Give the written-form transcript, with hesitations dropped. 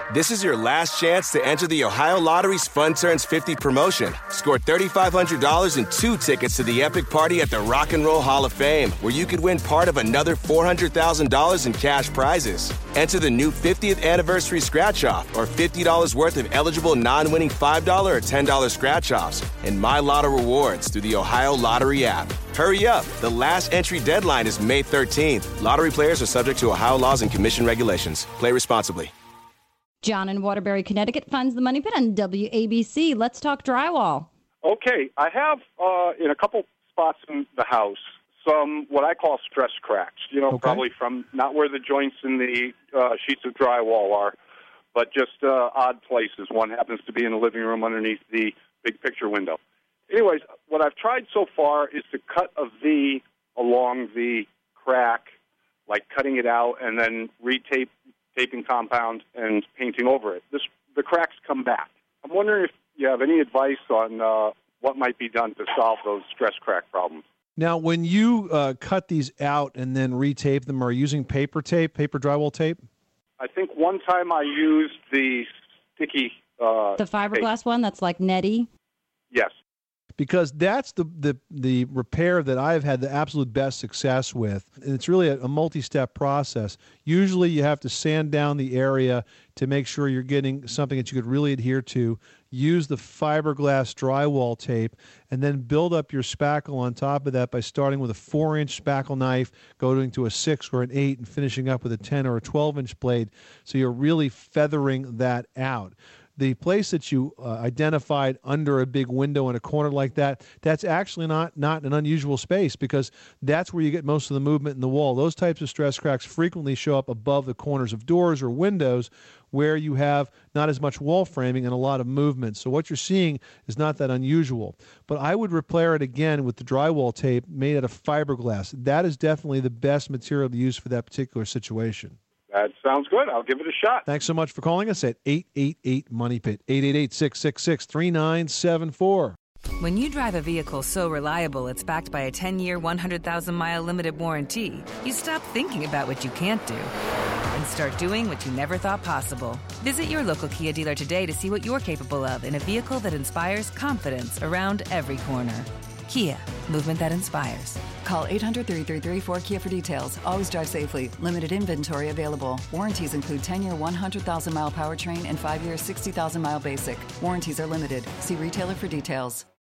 This is your last chance to enter the Ohio Lottery's Fun Turns 50 promotion. Score $3,500 and 2 tickets to the epic party at the Rock and Roll Hall of Fame, where you could win part of another $400,000 in cash prizes. Enter the new 50th anniversary scratch-off or $50 worth of eligible non-winning $5 or $10 scratch-offs and My Lotto rewards through the Ohio Lottery app. Hurry up. The last entry deadline is May 13th. Lottery players are subject to Ohio laws and commission regulations. Play responsibly. John in Waterbury, Connecticut finds the Money Pit on WABC. Let's talk drywall. Okay, I have in a couple spots in the house some what I call stress cracks. Probably from not where the joints in the sheets of drywall are, but just odd places. One happens to be in the living room underneath the big picture window. Anyways, what I've tried so far is to cut a V along the crack, like cutting it out and then taping compound and painting over it. The cracks come back. I'm wondering if you have any advice on what might be done to solve those stress crack problems. Now, when you cut these out and then retape them, are you using paper drywall tape? I think one time I used the sticky the fiberglass tape. one that's like netty? Yes. Because that's the repair that I've had the absolute best success with. And it's really a multi-step process. Usually you have to sand down the area to make sure you're getting something that you could really adhere to. Use the fiberglass drywall tape, and then build up your spackle on top of that by starting with a 4-inch spackle knife, going to a 6 or an 8, and finishing up with a 10 or a 12-inch blade. So you're really feathering that out. The place that you identified under a big window in a corner like that, that's actually not an unusual space, because that's where you get most of the movement in the wall. Those types of stress cracks frequently show up above the corners of doors or windows where you have not as much wall framing and a lot of movement. So what you're seeing is not that unusual. But I would repair it again with the drywall tape made out of fiberglass. That is definitely the best material to use for that particular situation. That sounds good. I'll give it a shot. Thanks so much for calling us at 888-MONEY-PIT, 888-666-3974. When you drive a vehicle so reliable it's backed by a 10-year, 100,000-mile limited warranty, you stop thinking about what you can't do and start doing what you never thought possible. Visit your local Kia dealer today to see what you're capable of in a vehicle that inspires confidence around every corner. Kia, movement that inspires. Call 800-333-4KIA for details. Always drive safely. Limited inventory available. Warranties include 10-year 100,000-mile powertrain and 5-year 60,000-mile basic. Warranties are limited. See retailer for details.